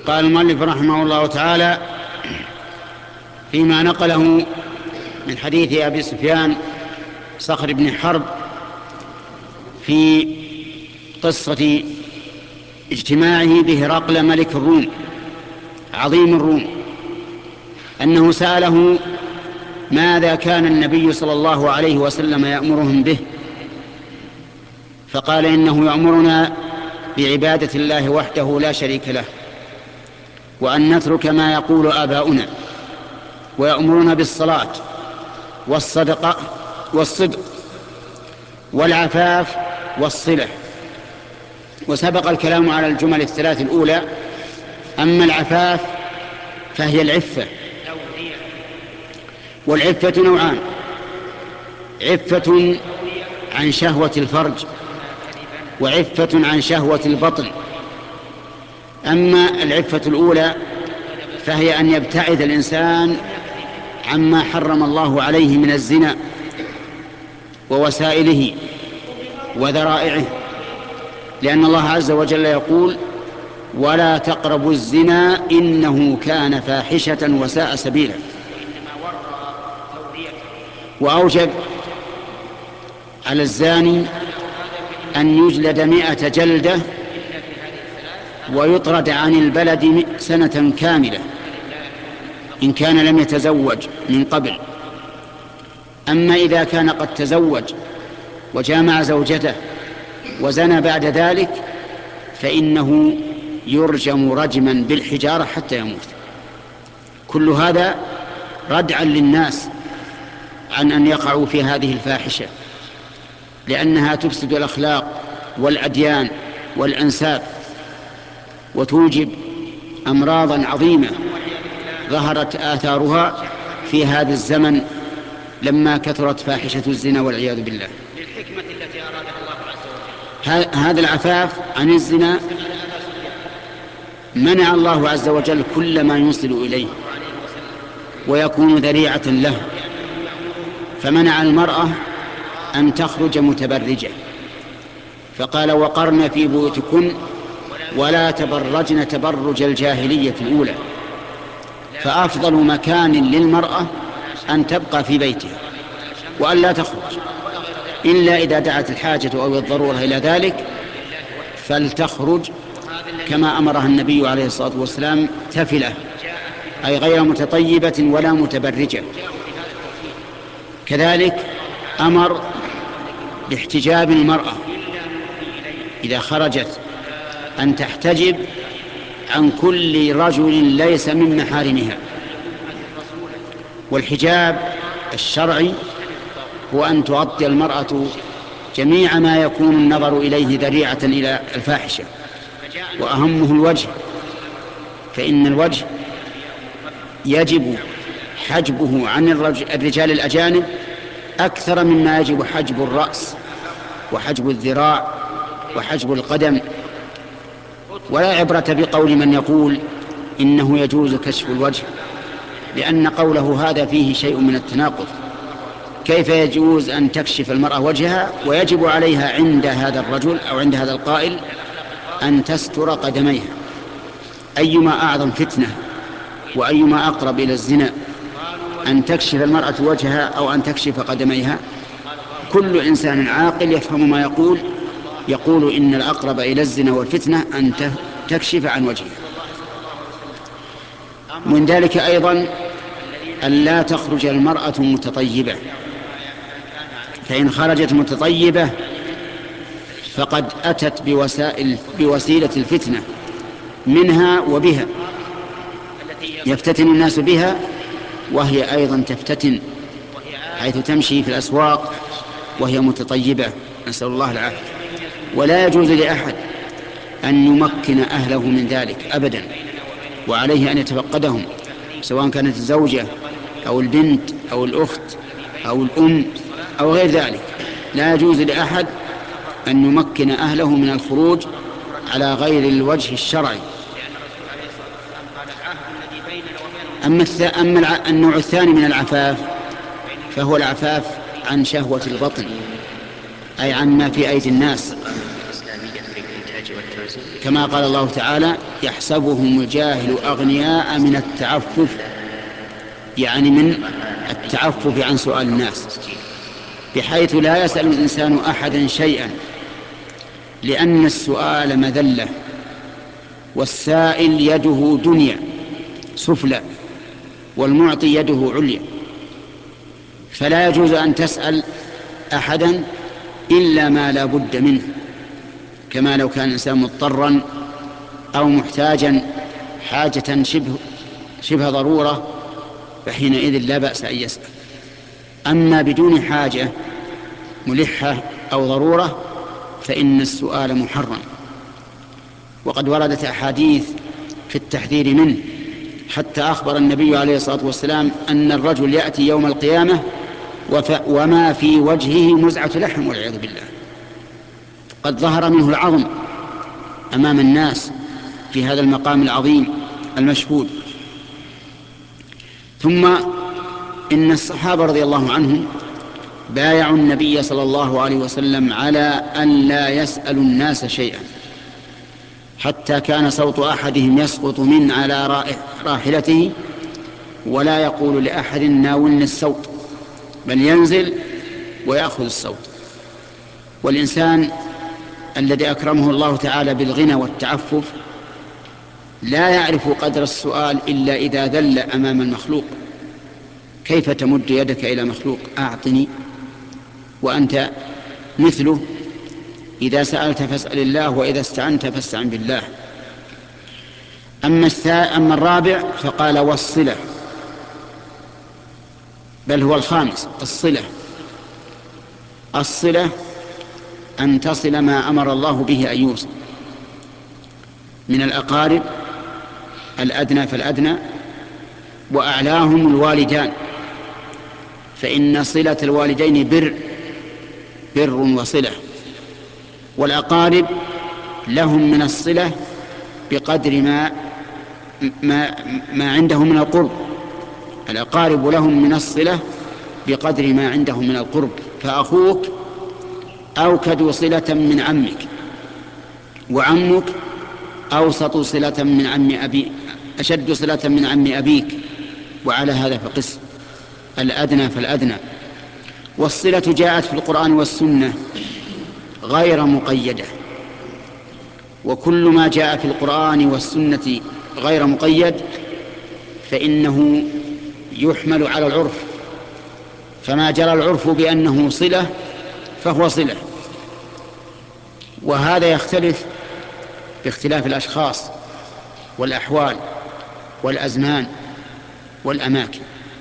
قال المؤلف رحمه الله تعالى فيما نقله من حديث أبي سفيان صخر بن حرب في قصة اجتماعه بهرقل ملك الروم عظيم الروم، أنه سأله ماذا كان النبي صلى الله عليه وسلم يأمرهم به، فقال إنه يأمرنا بعبادة الله وحده لا شريك له، وأن نترك ما يقول آباؤنا، ويأمرنا بالصلاة والصدقة والصدق والعفاف والصلة. وسبق الكلام على الجمل الثلاث الأولى. أما العفاف فهي العفة، والعفة نوعان: عفة عن شهوة الفرج، وعفة عن شهوة البطن. أما العفة الأولى فهي أن يبتعد الإنسان عما حرم الله عليه من الزنا ووسائله وذرائعه، لأن الله عز وجل يقول: ولا تقربوا الزنا إنه كان فاحشة وساء سبيلا. وأوجب على الزاني أن يجلد 100 جلدة ويطرد عن البلد سنة كاملة إن كان لم يتزوج من قبل. أما إذا كان قد تزوج وجامع زوجته وزنى بعد ذلك فإنه يرجم رجما بالحجارة حتى يموت. كل هذا ردعا للناس عن أن يقعوا في هذه الفاحشة، لأنها تفسد الأخلاق والأديان والأنساب، وتوجب أمراضا عظيمة ظهرت آثارها في هذا الزمن لما كثرت فاحشة الزنا والعياذ بالله. للحكمة التي أرادها الله عز وجل. هذا العفاف عن الزنا منع الله عز وجل كل ما يوصل إليه ويكون ذريعة له، فمنع المرأة أن تخرج متبرجة، فقال: وقرن في بيوتكن ولا تبرجن تبرج الجاهلية الأولى. فأفضل مكان للمرأة أن تبقى في بيتها وأن لا تخرج إلا إذا دعت الحاجة أو الضرورة إلى ذلك، فلتخرج كما أمرها النبي عليه الصلاة والسلام تفلة، أي غير متطيبة ولا متبرجة. كذلك أمر باحتجاب المرأة إذا خرجت أن تحتجب عن كل رجل ليس من محارمها. والحجاب الشرعي هو أن تغطي المرأة جميع ما يكون النظر إليه ذريعة إلى الفاحشة، وأهمه الوجه، فإن الوجه يجب حجبه عن الرجال الأجانب أكثر مما يجب حجب الرأس وحجب الذراع وحجب القدم. ولا عبرة بقول من يقول إنه يجوز كشف الوجه، لأن قوله هذا فيه شيء من التناقض. كيف يجوز أن تكشف المرأة وجهها ويجب عليها عند هذا الرجل أو عند هذا القائل أن تستر قدميها؟ أيما أعظم فتنة وأيما أقرب إلى الزنا، أن تكشف المرأة وجهها أو أن تكشف قدميها؟ كل إنسان عاقل يفهم ما يقول إن الأقرب إلى الزنا والفتنة أن تكشف عن وجهها. من ذلك أيضا أن لا تخرج المرأة متطيبة، فإن خرجت متطيبة فقد أتت بوسيلة الفتنة منها وبها، يفتتن الناس بها وهي أيضا تفتتن، حيث تمشي في الأسواق وهي متطيبة، نسأل الله العافية. ولا يجوز لأحد أن يمكن أهله من ذلك أبدا، وعليه أن يتفقدهم، سواء كانت الزوجة أو البنت أو الأخت أو الأم أو غير ذلك. لا يجوز لأحد أن يمكن أهله من الخروج على غير الوجه الشرعي. أما النوع الثاني من العفاف فهو العفاف عن شهوة البطن، أي عن ما في أيدي الناس. كما قال الله تعالى: يحسبهم الجاهل أغنياء من التعفف، يعني من التعفف عن سؤال الناس، بحيث لا يسأل الإنسان أحدا شيئا، لأن السؤال مذلة، والسائل يده دنيا سفلى، والمعطي يده عليا. فلا يجوز أن تسأل أحدا إلا ما لا بد منه، كما لو كان الإنسان مضطرا أو محتاجا حاجة شبه ضرورة، فحينئذ لا بأس أن يسأل. أما بدون حاجة ملحة أو ضرورة فإن السؤال محرم، وقد وردت أحاديث في التحذير منه، حتى أخبر النبي عليه الصلاة والسلام أن الرجل يأتي يوم القيامة وما في وجهه مزعة لحم والعياذ بالله، قد ظهر منه العظم أمام الناس في هذا المقام العظيم المشهود. ثم إن الصحابة رضي الله عنهم بايعوا النبي صلى الله عليه وسلم على أن لا يسألوا الناس شيئا، حتى كان صوت أحدهم يسقط من على راحلته ولا يقول لأحد ناولني الصوت، بل ينزل ويأخذ الصوت. والإنسان الذي أكرمه الله تعالى بالغنى والتعفف لا يعرف قدر السؤال إلا إذا ذل أمام المخلوق. كيف تمد يدك إلى مخلوق أعطني وأنت مثله؟ إذا سألت فاسأل الله، وإذا استعنت فاستعن بالله. أما الرابع فقال: والصلة، بل هو الخامس، الصلة أن تصل ما أمر الله به أن يوصل من الأقارب الأدنى فالأدنى، وأعلاهم الوالدان، فإن صلة الوالدين بر وصلة، والأقارب لهم من الصلة بقدر ما عندهم من القرب. الأقارب لهم من الصلة بقدر ما عندهم من القرب، فأخوك أوكد صلة من عمك، وعمك أوسط صلة من عم أبي، أشد صلة من عم أبيك، وعلى هذا فقس الأدنى فالأدنى. والصلة جاءت في القرآن والسنة غير مقيدة، وكل ما جاء في القرآن والسنة غير مقيد فإنه يحمل على العرف، فما جرى العرف بأنه صلة فهو صلة. وهذا يختلف باختلاف الأشخاص والأحوال والأزمان والأماكن.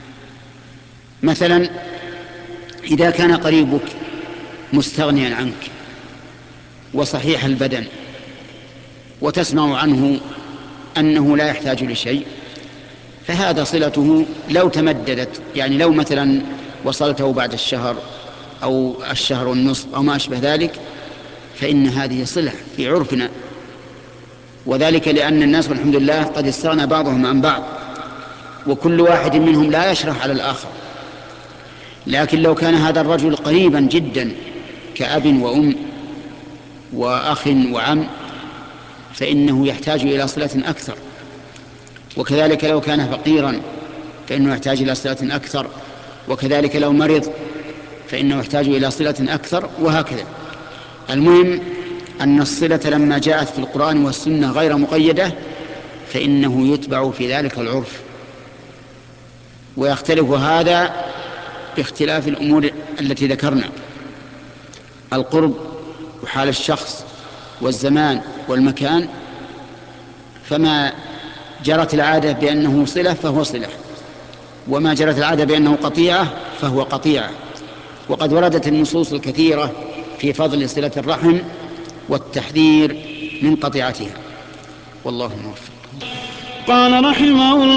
مثلا إذا كان قريبك مستغنيا عنك وصحيح البدن، وتسمع عنه أنه لا يحتاج لشيء، فهذا صلته لو تمددت، يعني لو مثلا وصلته بعد الشهر أو الشهر والنصف أو ما أشبه ذلك، فإن هذه صلة في عرفنا، وذلك لأن الناس والحمد لله قد استغنى بعضهم عن بعض، وكل واحد منهم لا يشرح على الآخر. لكن لو كان هذا الرجل قريبا جدا كأب وأم وأخ وعم فإنه يحتاج إلى صلة أكثر، وكذلك لو كان فقيرا فإنه يحتاج إلى صلة أكثر، وكذلك لو مرض فإنه يحتاج إلى صلة أكثر، وهكذا. المهم أن الصلة لما جاءت في القرآن والسنة غير مقيدة فإنه يتبع في ذلك العرف، ويختلف هذا باختلاف الأمور التي ذكرنا: القرب وحال الشخص والزمان والمكان. فما جرت العادة بأنه صلة فهو صلة، وما جرت العادة بأنه قطيعة فهو قطيعة. وقد وردت النصوص الكثيرة في فضل صلة الرحم والتحذير من قطيعتها، والله موفق. قال رحمه الله